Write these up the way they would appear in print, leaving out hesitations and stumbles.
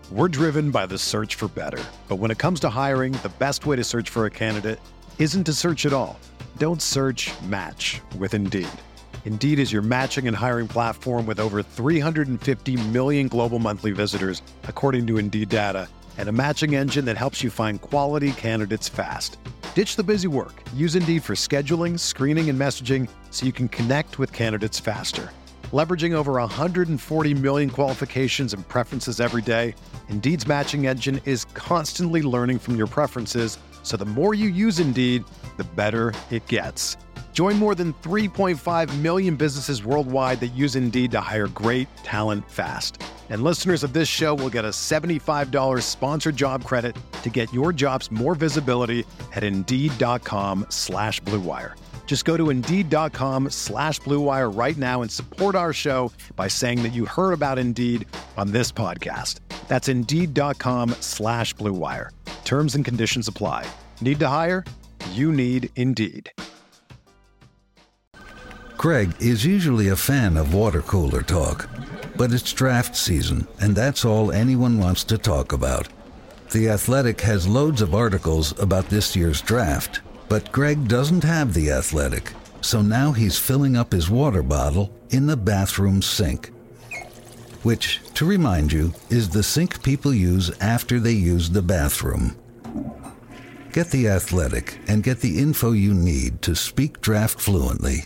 We're driven by the search for better. But when it comes to hiring, the best way to search for a candidate isn't to search at all. Don't search, match with Indeed. Indeed is your matching and hiring platform with over 350 million global monthly visitors, according to Indeed data, and a matching engine that helps you find quality candidates fast. Ditch the busy work. Use Indeed for scheduling, screening, and messaging so you can connect with candidates faster. Leveraging over 140 million qualifications and preferences every day, Indeed's matching engine is constantly learning from your preferences, so the more you use Indeed, the better it gets. Join more than 3.5 million businesses worldwide that use Indeed to hire great talent fast. And listeners of this show will get a $75 sponsored job credit to get your jobs more visibility at Indeed.com/Blue Wire. Just go to Indeed.com/Blue Wire right now and support our show by saying that you heard about Indeed on this podcast. That's Indeed.com/Blue Wire. Terms and conditions apply. Need to hire? You need Indeed. Greg is usually a fan of water cooler talk, but it's draft season, and that's all anyone wants to talk about. The Athletic has loads of articles about this year's draft, but Greg doesn't have The Athletic, so now he's filling up his water bottle in the bathroom sink. Which, to remind you, is the sink people use after they use the bathroom. Get The Athletic and get the info you need to speak draft fluently.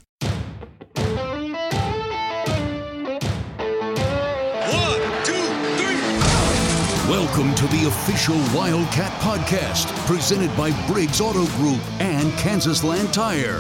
Welcome to the official Wildcat Podcast, presented by Briggs Auto Group and Kansas Land Tire.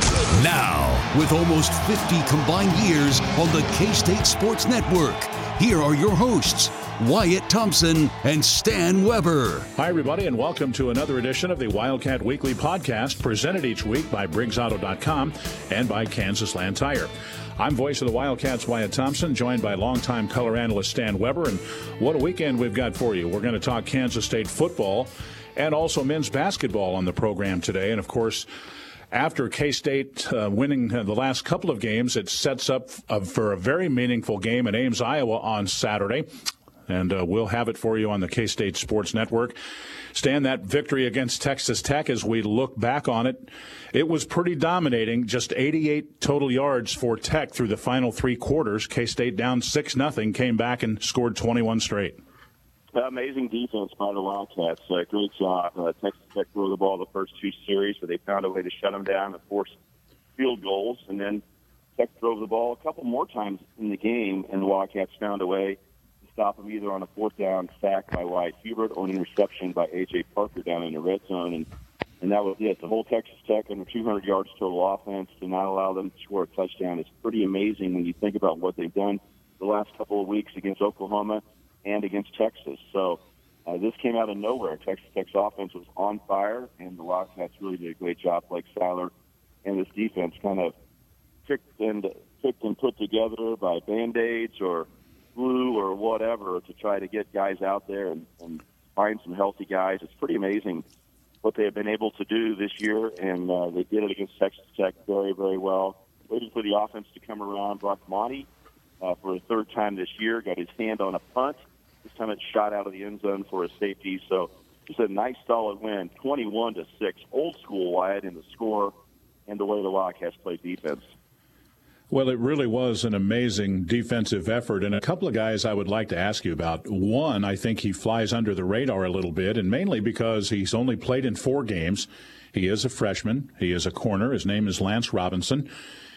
Now, with almost 50 combined years on the K-State Sports Network, here are your hosts, Wyatt Thompson and Stan Weber. Hi, everybody, and welcome to another edition of the Wildcat Weekly Podcast, presented each week by BriggsAuto.com and by Kansas Land Tire. I'm voice of the Wildcats, Wyatt Thompson, joined by longtime color analyst Stan Weber. And what a weekend we've got for you. We're going to talk Kansas State football and also men's basketball on the program today. And, of course, after K-State winning the last couple of games, it sets up for a very meaningful game in Ames, Iowa on Saturday. And we'll have it for you on the K-State Sports Network. Stan, that victory against Texas Tech, as we look back on it, it was pretty dominating. Just 88 total yards for Tech through the final three quarters. K-State down 6-0, came back and scored 21 straight. Amazing defense by the Wildcats. Great job. Texas Tech threw the ball the first two series, but they found a way to shut them down and force field goals. And then Tech drove the ball a couple more times in the game, and the Wildcats found a way stop him either on a fourth down sack by Wyatt Hubert or an interception by A.J. Parker down in the red zone. And that was it. The whole Texas Tech under 200 yards total offense to not allow them to score a touchdown is pretty amazing when you think about what they've done the last couple of weeks against Oklahoma and against Texas. So this came out of nowhere. Texas Tech's offense was on fire, and the Wildcats really did a great job. Blake Seiler and this defense kind of picked and put together by Band-Aids or glue or whatever to try to get guys out there and find some healthy guys. It's pretty amazing what they have been able to do this year, and they did it against Texas Tech very, very well. Waiting for the offense to come around. Brock Monty, for a third time this year, got his hand on a punt. This time it shot out of the end zone for a safety. So just a nice, solid win, 21-6. Old school, Wyatt, in the score and the way the Wildcats played defense. Well, it really was an amazing defensive effort, and a couple of guys I would like to ask you about. One, I think he flies under the radar a little bit, and mainly because he's only played in 4 games. He is a freshman. He is a corner. His name is Lance Robinson.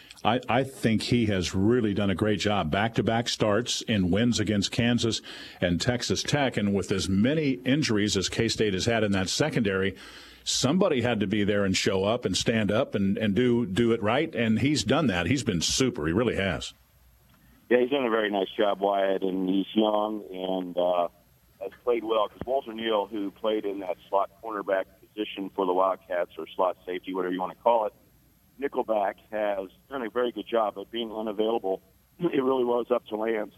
I think he has really done a great job. Back-to-back starts in wins against Kansas and Texas Tech, and with as many injuries as K-State has had in that secondary, somebody had to be there and show up and stand up and do it right, and he's done that. He's been super. He really has. Yeah, he's done a very nice job, Wyatt, and he's young and has played well. Because Walter Neal, who played in that slot cornerback position for the Wildcats, or slot safety, whatever you want to call it, nickelback, has done a very good job of being unavailable. It really was up to Lance,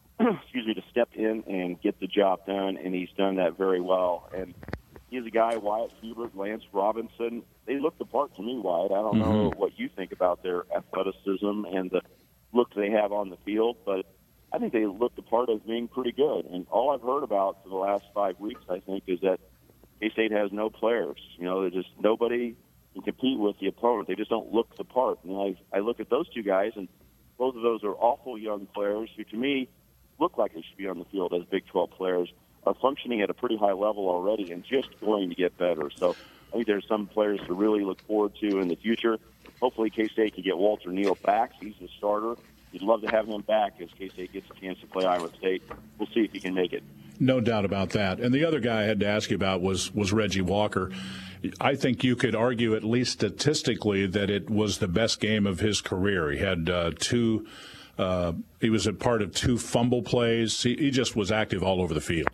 to step in and get the job done, and he's done that very well. And he's a guy, Wyatt Hubert, Lance Robinson. They look the part to me, Wyatt. I don't know what you think about their athleticism and the look they have on the field, but I think they look the part of being pretty good. And all I've heard about for the last 5 weeks, I think, is that K-State has no players. They're just nobody can compete with the opponent. They just don't look the part. And I look at those two guys, and both of those are awful young players who, to me, look like they should be on the field as Big 12 players, are functioning at a pretty high level already and just going to get better. So I think there's some players to really look forward to in the future. Hopefully K-State can get Walter Neal back. He's the starter. You'd love to have him back as K-State gets a chance to play Iowa State. We'll see if he can make it. No doubt about that. And the other guy I had to ask you about was Reggie Walker. I think you could argue, at least statistically, that it was the best game of his career. He had he was a part of 2 fumble plays. He just was active all over the field.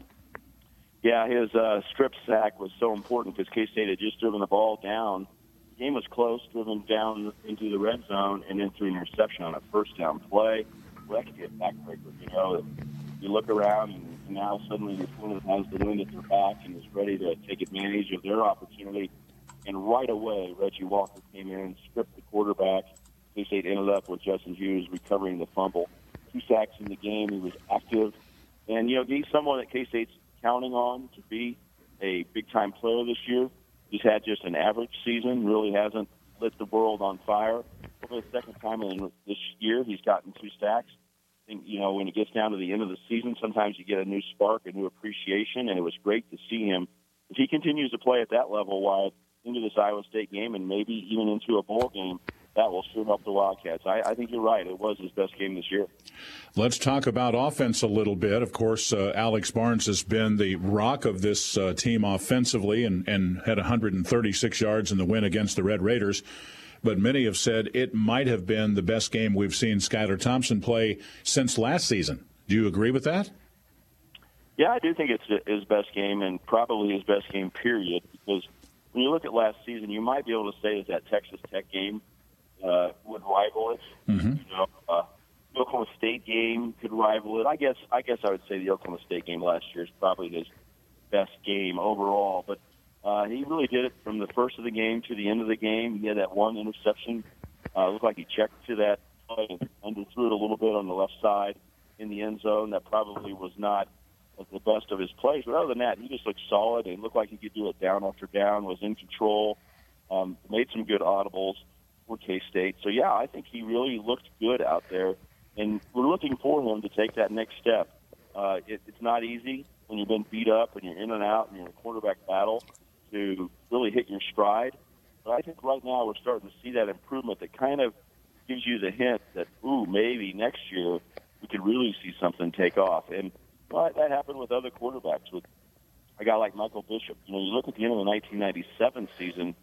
Yeah, his strip sack was so important because K-State had just driven the ball down. The game was close, driven down into the red zone, and then threw an interception on a first down play. Well, that could be a backbreaker. You look around, and now suddenly your opponent has the wind at their back and is ready to take advantage of their opportunity. And right away, Reggie Walker came in, stripped the quarterback. K-State ended up with Justin Hughes recovering the fumble. 2 sacks in the game. He was active. And, he's someone that K-State's counting on to be a big-time player this year. He's had just an average season, really hasn't lit the world on fire. For the second time in this year, he's gotten 2 sacks. I think, when it gets down to the end of the season, sometimes you get a new spark, a new appreciation, and it was great to see him. If he continues to play at that level while into this Iowa State game and maybe even into a bowl game, that will sure help the Wildcats. I think you're right. It was his best game this year. Let's talk about offense a little bit. Of course, Alex Barnes has been the rock of this team offensively and had 136 yards in the win against the Red Raiders. But many have said it might have been the best game we've seen Skylar Thompson play since last season. Do you agree with that? Yeah, I do think it's his best game and probably his best game, period, because when you look at last season, you might be able to say that Texas Tech game would rival it. Mm-hmm. The Oklahoma State game could rival it. I guess I would say the Oklahoma State game last year is probably his best game overall. But he really did it from the first of the game to the end of the game. He had that one interception. Looked like he checked to that play and underthrew it a little bit on the left side in the end zone. That probably was not the best of his plays. But other than that, he just looked solid and looked like he could do it down after down, was in control, made some good audibles for K-State. So, yeah, I think he really looked good out there. And we're looking for him to take that next step. It's not easy when you've been beat up and you're in and out and you're in a quarterback battle to really hit your stride. But I think right now we're starting to see that improvement that kind of gives you the hint that, maybe next year we could really see something take off. And that happened with other quarterbacks. With a guy like Michael Bishop. You look at the end of the 1997 season,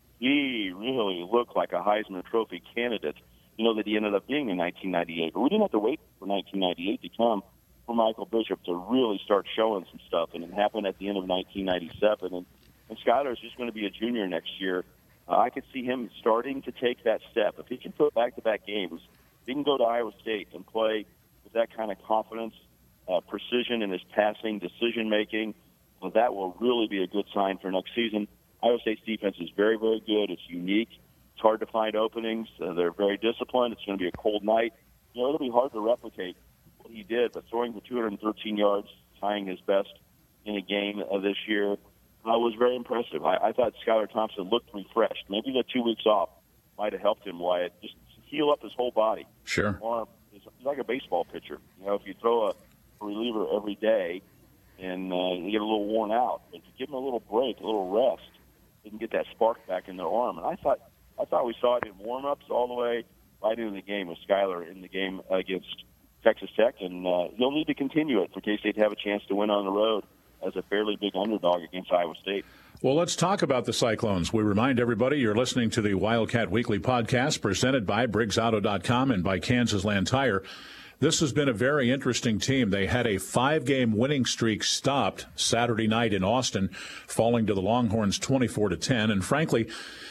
he really looked like a Heisman Trophy candidate. That he ended up being in 1998. But we didn't have to wait for 1998 to come for Michael Bishop to really start showing some stuff. And it happened at the end of 1997. And Skylar is just going to be a junior next year. I could see him starting to take that step. If he can put back-to-back games, if he can go to Iowa State and play with that kind of confidence, precision in his passing, decision-making, that will really be a good sign for next season. Iowa State's defense is very, very good. It's unique. It's hard to find openings. They're very disciplined. It's going to be a cold night. It'll be hard to replicate what he did, but throwing for 213 yards, tying his best in a game this year, was very impressive. I thought Skylar Thompson looked refreshed. Maybe the 2 weeks off might have helped him, Wyatt, just heal up his whole body. Sure. He's like a baseball pitcher. If you throw a reliever every day and you get a little worn out, if you give him a little break, a little rest, they can get that spark back in their arm. And I thought we saw it in warm-ups all the way right into the game with Skylar in the game against Texas Tech, and he'll need to continue it for K-State to have a chance to win on the road as a fairly big underdog against Iowa State. Well, let's talk about the Cyclones. We remind everybody you're listening to the Wildcat Weekly podcast presented by BriggsAuto.com and by Kansas Land Tire. This has been a very interesting team. They had a 5-game winning streak stopped Saturday night in Austin, falling to the Longhorns 24-10. And frankly,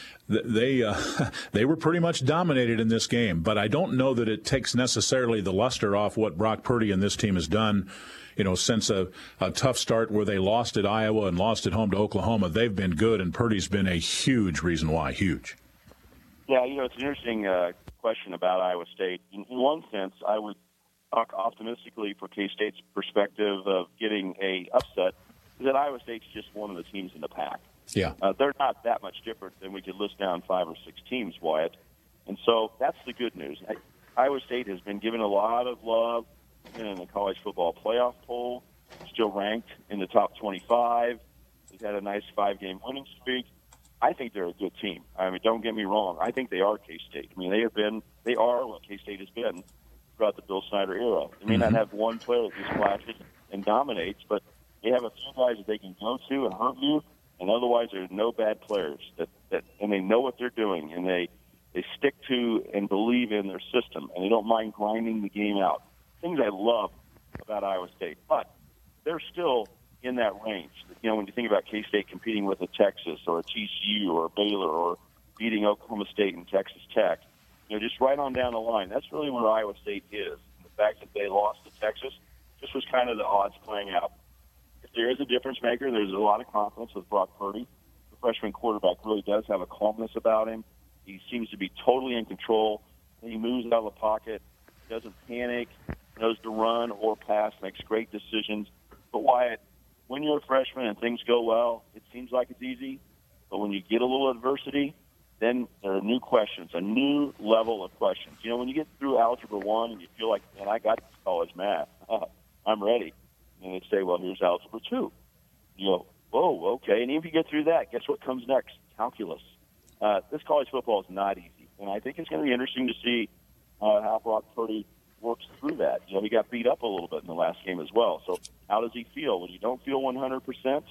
they were pretty much dominated in this game. But I don't know that it takes necessarily the luster off what Brock Purdy and this team has done. Since a tough start where they lost at Iowa and lost at home to Oklahoma, they've been good, and Purdy's been a huge reason why. Huge. Yeah, it's an interesting question about Iowa State. In one sense, I would talk optimistically for K-State's perspective of getting a upset is that Iowa State's just one of the teams in the pack. Yeah. They're not that much different than we could list down 5 or 6 teams, Wyatt. And so that's the good news. Iowa State has been given a lot of love in the college football playoff poll, still ranked in the top 25. They've had a nice 5-game winning streak. I think they're a good team. I mean, don't get me wrong. I think they are K-State. I mean, they are what K-State has been throughout the Bill Snyder era. They may not have one player that just flashes and dominates, but they have a few guys that they can go to and hurt you, and otherwise there's no bad players and they know what they're doing, and they stick to and believe in their system, and they don't mind grinding the game out. Things I love about Iowa State, but they're still in that range. You know, when you think about K-State competing with a Texas or a TCU or a Baylor or beating Oklahoma State and Texas Tech, you know, just right on down the line, that's really where Iowa State is. The fact that they lost to Texas, this was kind of the odds playing out. If there is a difference maker, there's a lot of confidence with Brock Purdy. The freshman quarterback really does have a calmness about him. He seems to be totally in control. He moves out of the pocket, doesn't panic, knows to run or pass, makes great decisions. But Wyatt, when you're a freshman and things go well, it seems like it's easy. But when you get a little adversity, then there are new questions, a new level of questions. You know, when you get through Algebra 1 and you feel like, man, I got this college math, I'm ready. And they say, well, here's Algebra 2. You go, whoa, okay. And even if you get through that, guess what comes next? Calculus. This college football is not easy. And I think it's going to be interesting to see how Brock Purdy works through that. You know, he got beat up a little bit in the last game as well. So how does he feel when you don't feel 100%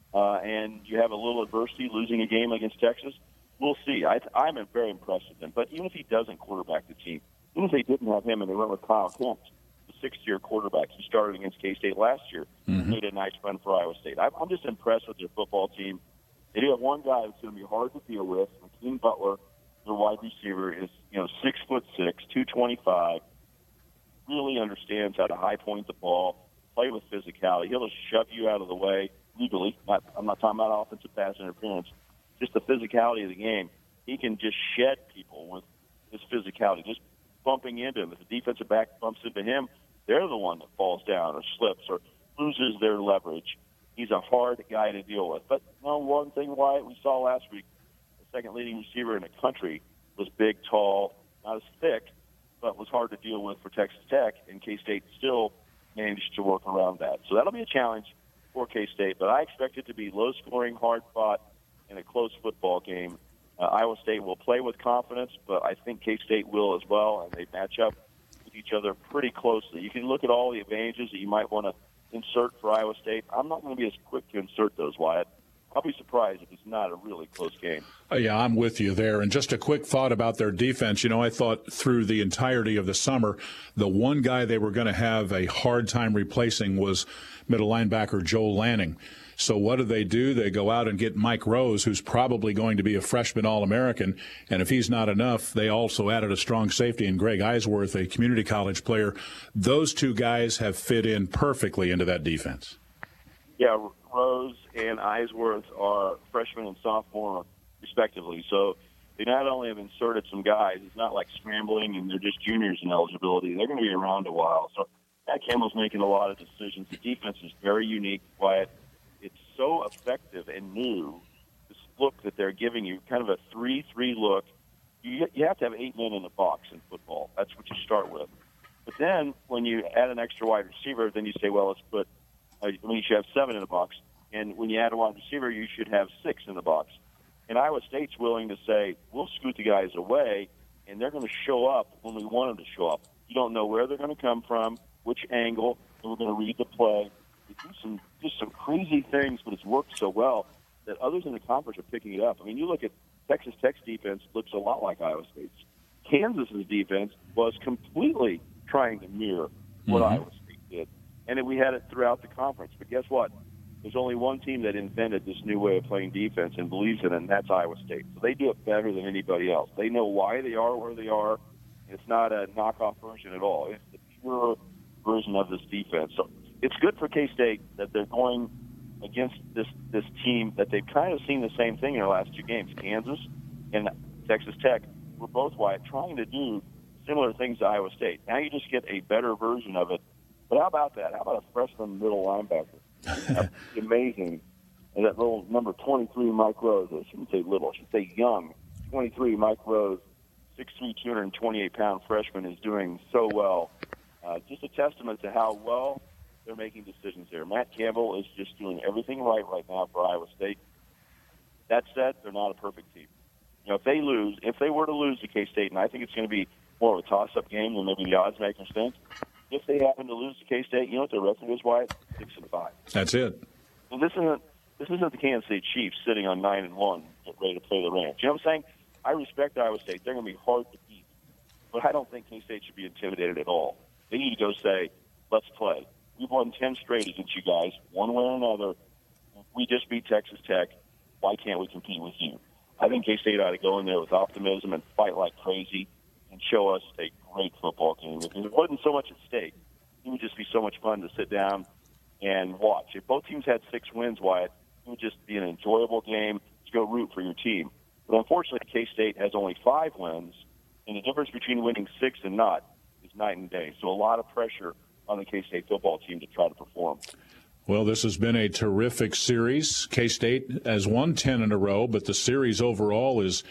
and you have a little adversity losing a game against Texas? We'll see. I'm very impressed with him. But even if he doesn't quarterback the team, even if they didn't have him and they went with Kyle Kemp, the sixth-year quarterback, he started against K-State last year, made a nice run for Iowa State. I'm just impressed with their football team. They do have one guy that's going to be hard to deal with. McKean Butler, their wide receiver, is 6'6", 225. Really understands how to high point the ball, play with physicality. He'll just shove you out of the way legally. I'm not talking about offensive pass interference. Just the physicality of the game. He can just shed people with his physicality, just bumping into him. If the defensive back bumps into him, they're the one that falls down or slips or loses their leverage. He's a hard guy to deal with. But one thing, Wyatt, we saw last week, the second leading receiver in the country was big, tall, not as thick, but was hard to deal with for Texas Tech, and K-State still managed to work around that. So that'll be a challenge for K-State, but I expect it to be low-scoring, hard-fought, in a close football game. Iowa State will play with confidence, but I think K-State will as well, and they match up with each other pretty closely. You can look at all the advantages that you might want to insert for Iowa State. I'm not going to be as quick to insert those, Wyatt. I'll be surprised if it's not a really close game. Yeah, I'm with you there. And just a quick thought about their defense. I thought through the entirety of the summer, the one guy they were going to have a hard time replacing was middle linebacker Joel Lanning. So what do? They go out and get Mike Rose, who's probably going to be a freshman All-American. And if he's not enough, they also added a strong safety in Greg Eisworth, a community college player. Those two guys have fit in perfectly into that defense. Yeah, Rose and Eisworth are freshmen and sophomore, respectively. So they not only have inserted some guys, it's not like scrambling and they're just juniors in eligibility. They're going to be around a while. So Matt Campbell's making a lot of decisions. The defense is very unique, Wyatt. It's so effective and new, this look that they're giving you, kind of a 3-3 look. You have to have 8 men in the box in football. That's what you start with. But then when you add an extra wide receiver, then you say, well, let's put you should have 7 in the box. And when you add a wide receiver, you should have 6 in the box. And Iowa State's willing to say, we'll scoot the guys away, and they're going to show up when we want them to show up. You don't know where they're going to come from, which angle, and we're going to read the play. They do some crazy things, but it's worked so well that others in the conference are picking it up. I mean, you look at Texas Tech's defense, looks a lot like Iowa State's. Kansas's defense was completely trying to mirror what Iowa State did. And we had it throughout the conference. But guess what? There's only one team that invented this new way of playing defense and believes in it, and that's Iowa State. So they do it better than anybody else. They know why they are where they are. It's not a knockoff version at all. It's the pure version of this defense. So it's good for K-State that they're going against this team that they've kind of seen the same thing in their last 2 games. Kansas and Texas Tech were both trying to do similar things to Iowa State. Now you just get a better version of it. But how about that? How about a freshman middle linebacker? That's amazing. And that little number 23, Mike Rose, I shouldn't say little, I should say young, 23, Mike Rose, 6'3", 228-pound freshman is doing so well. Just a testament to how well they're making decisions here. Matt Campbell is just doing everything right now for Iowa State. That said, they're not a perfect team. You know, if they were to lose to K-State, and I think it's going to be more of a toss-up game than maybe the odds makers think, if they happen to lose to K-State, you know what their record is, Wyatt? 6-5. That's it. And this isn't the Kansas City Chiefs sitting on 9-1, ready to play the Rams. You know what I'm saying? I respect Iowa State. They're going to be hard to beat. But I don't think K-State should be intimidated at all. They need to go say, let's play. We've won 10 straight against you guys, one way or another. We just beat Texas Tech. Why can't we compete with you? I think K-State ought to go in there with optimism and fight like crazy and show us a great football game. If it wasn't so much at stake, it would just be so much fun to sit down and watch. If both teams had 6 wins, Wyatt, it would just be an enjoyable game to go root for your team. But unfortunately, K-State has only 5 wins, and the difference between winning 6 and not is night and day. So a lot of pressure on the K-State football team to try to perform. Well, this has been a terrific series. K-State has won 10 in a row, but the series overall is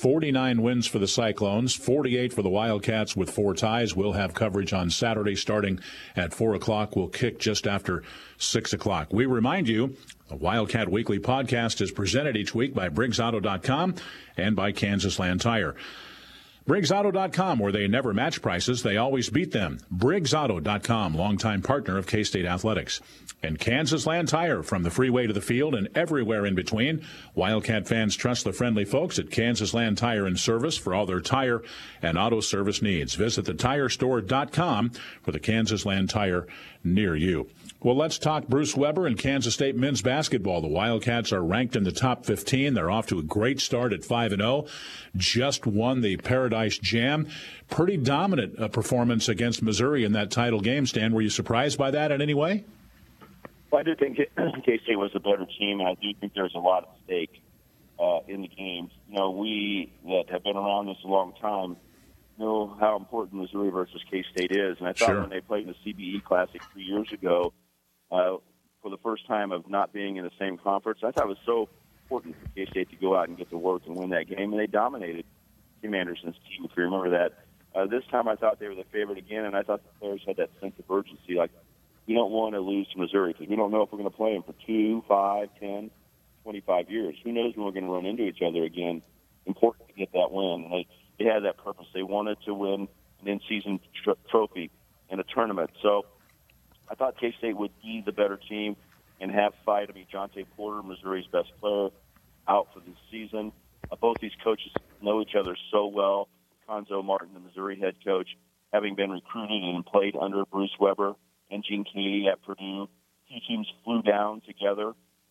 49 wins for the Cyclones, 48 for the Wildcats with 4 ties. We'll have coverage on Saturday starting at 4 o'clock. We'll kick just after 6 o'clock. We remind you, the Wildcat Weekly podcast is presented each week by BriggsAuto.com and by Kansas Land Tire. BriggsAuto.com, where they never match prices, they always beat them. BriggsAuto.com, longtime partner of K-State Athletics. And Kansas Land Tire, from the freeway to the field and everywhere in between. Wildcat fans trust the friendly folks at Kansas Land Tire and Service for all their tire and auto service needs. Visit thetirestore.com for the Kansas Land Tire near you. Well, let's talk Bruce Weber and Kansas State men's basketball. The Wildcats are ranked in the top 15. They're off to a great start at 5-0. Just won the Paradise Jam. Pretty dominant performance against Missouri in that title game, Stan. Were you surprised by that in any way? Well, I do think K-State was a better team, and I do think there's a lot at stake in the games. You know, we that have been around this a long time know how important Missouri versus K-State is. And I thought when they played in the CBE Classic 3 years ago, for the first time of not being in the same conference, I thought it was so important for K-State to go out and get to work and win that game. And they dominated Tim Anderson's team, if you remember that. This time I thought they were the favorite again, and I thought the players had that sense of urgency, like, we don't want to lose to Missouri because we don't know if we're going to play them for 2, 5, 10, 25 years. Who knows when we're going to run into each other again. Important to get that win. And they had that purpose. They wanted to win an in-season trophy in a tournament. So I thought K-State would be the better team and have fight. I mean, Jonte Porter, Missouri's best player, out for the season. Both these coaches know each other so well. Conzo Martin, the Missouri head coach, having been recruited and played under Bruce Weber and Gene Keady at Purdue. 2 teams flew down together.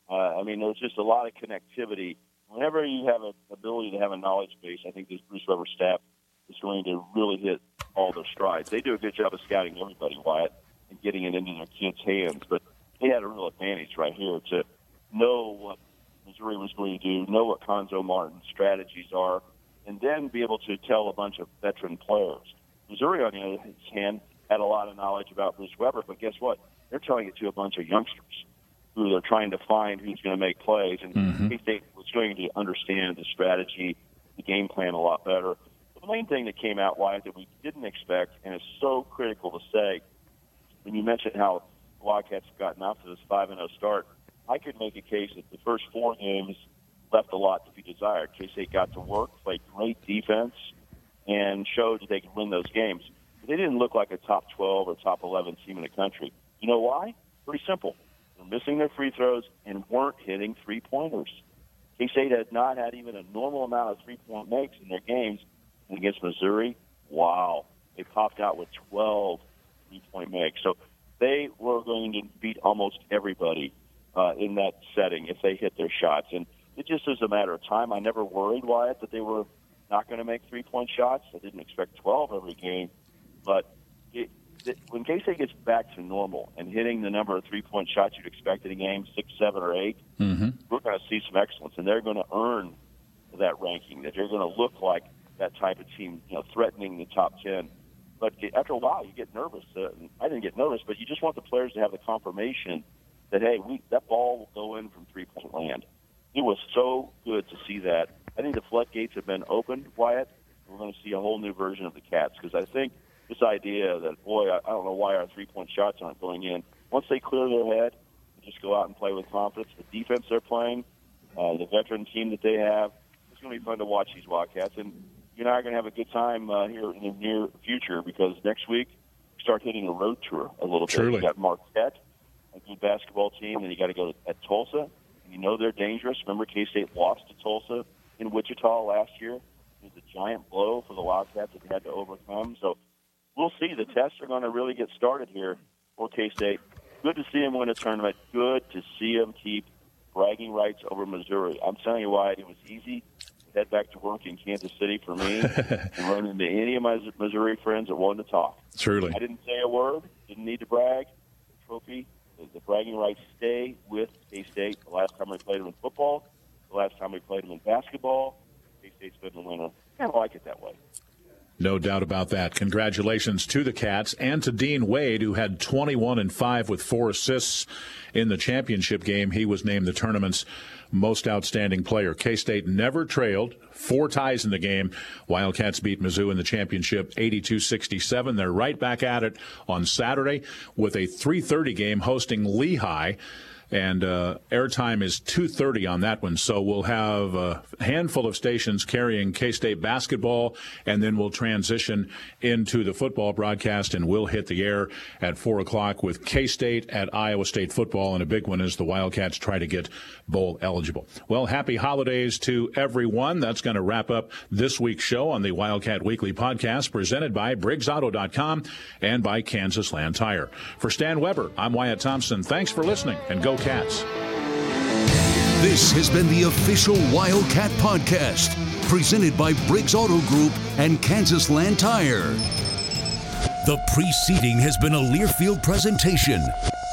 I mean, there's just a lot of connectivity. Whenever you have an ability to have a knowledge base, I think this Bruce Weber staff is going to really hit all their strides. They do a good job of scouting everybody, Wyatt, and getting it into their kids' hands. But they had a real advantage right here to know what Missouri was going to do, know what Conzo Martin's strategies are, and then be able to tell a bunch of veteran players. Missouri, on the other hand, had a lot of knowledge about Bruce Weber, but guess what? They're telling it to a bunch of youngsters who they're trying to find who's going to make plays. And K-State was going to understand the strategy, the game plan a lot better. But the main thing that came out, Wyatt, that we didn't expect, and it's so critical to say, when you mentioned how the Wildcats have gotten off to this 5-0 start, I could make a case that the first 4 games left a lot to be desired. K-State got to work, played great defense, and showed that they could win those games. But they didn't look like a top 12 or top 11 team in the country. You know why? Pretty simple. They're missing their free throws and weren't hitting three-pointers. K-State had not had even a normal amount of three-point makes in their games. And against Missouri, wow, they popped out with 12 three-point makes. So they were going to beat almost everybody in that setting if they hit their shots. And it just is a matter of time. I never worried, Wyatt, that they were not going to make three-point shots. I didn't expect 12 every game. But when K-State gets back to normal and hitting the number of three-point shots you'd expect in a game, 6, 7, or 8, we're going to see some excellence, and they're going to earn that ranking, that they're going to look like that type of team, threatening the top 10. But after a while, you get nervous. I didn't get nervous, but you just want the players to have the confirmation that, hey, that ball will go in from three-point land. It was so good to see that. I think the floodgates have been opened, Wyatt. We're going to see a whole new version of the Cats, because I think this idea that, boy, I don't know why our three-point shots aren't going in. Once they clear their head, they just go out and play with confidence. The defense they're playing, the veteran team that they have, it's going to be fun to watch these Wildcats. And you and I are going to have a good time here in the near future, because next week we start hitting a road tour a little bit. Truly. You got Marquette, a good basketball team, and you got to go at Tulsa. They're dangerous. Remember, K-State lost to Tulsa in Wichita last year. It was a giant blow for the Wildcats that they had to overcome. So we'll see. The tests are going to really get started here for K-State. Good to see them win a tournament. Good to see them keep bragging rights over Missouri. I'm telling you why it was easy to head back to work in Kansas City for me and run into any of my Missouri friends that wanted to talk. Truly. I didn't say a word. Didn't need to brag. The trophy, the bragging rights stay with K-State. The last time we played them in football, the last time we played them in basketball, K-State's been the winner. Kind of like it that way. No doubt about that. Congratulations to the Cats and to Dean Wade, who had 21-5 with 4 assists in the championship game. He was named the tournament's most outstanding player. K-State never trailed. 4 ties in the game. Wildcats beat Mizzou in the championship 82-67. They're right back at it on Saturday with a 3:30 game hosting Lehigh. And airtime is 2:30 on that one. So we'll have a handful of stations carrying K-State basketball, and then we'll transition into the football broadcast, and we'll hit the air at 4 o'clock with K-State at Iowa State football. And a big one as the Wildcats try to get bowl eligible. Well, happy holidays to everyone. That's going to wrap up this week's show on the Wildcat Weekly podcast, presented by BriggsAuto.com and by Kansas Land Tire. For Stan Weber, I'm Wyatt Thompson. Thanks for listening, and go Cats. This has been the official Wildcat Podcast, presented by Briggs Auto Group and Kansas Land Tire. The preceding has been a Learfield presentation.